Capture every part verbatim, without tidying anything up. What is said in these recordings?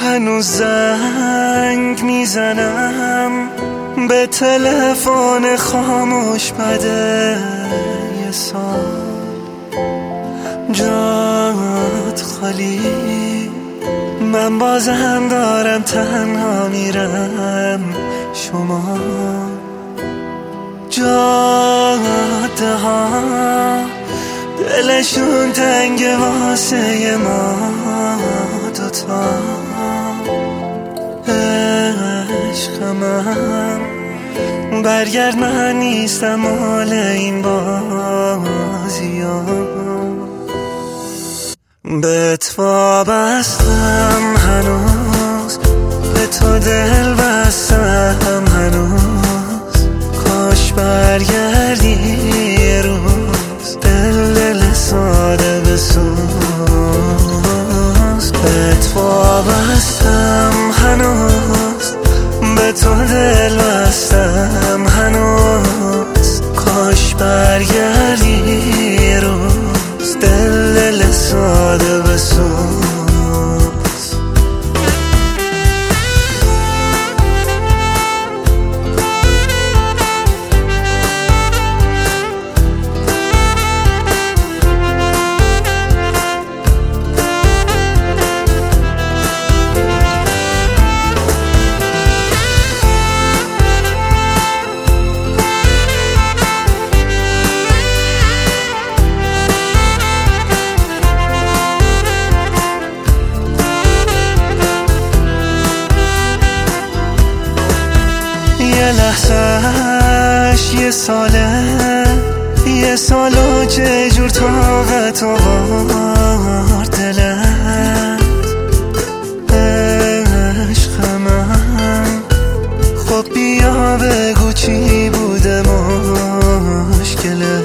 هنوز زنگ میزنم به تلفن خاموش بده یه سال جات خالی، من بازم دارم تنها میرم. شما جاده ها دلشون تنگ واسه ما دوتا. عشق من برگرد، من نیستم مال این بازی ها. بهت وابستم هنوز، به تو دل بستم هنوز. کاش برگردی یه روز، دل دل ساده بسوز. بهت وابستم هنوز، به تو دل بستم هنوز. کاش برگردی یه روز، دل دل ساده بسوز. یه لحظهش یه ساله، یه سالو چه جور طاقت آورد دلت. عشق من خب بیا بگو چی بوده مشکله،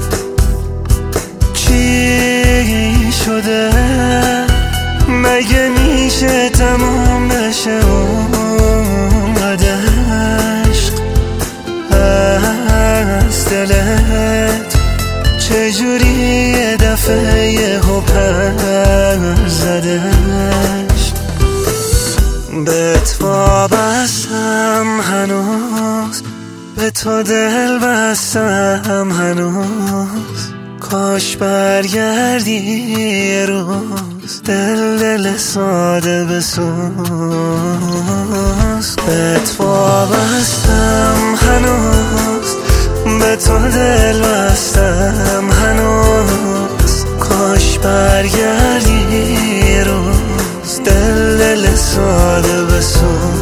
چی شده؟ مگه میشه تمام بشه اونقدر از دلت؟ چجوری یه دفعه یه پر زدش؟ بهت وابستم هنوز، به تو دل بستم هنوز. کاش برگردی یه روز، دل دل ساده بسوز. بهت وابستم هنوز، به تو دل بستم هنوز. کاش برگردی یه روز، دل دل ساده بسوز.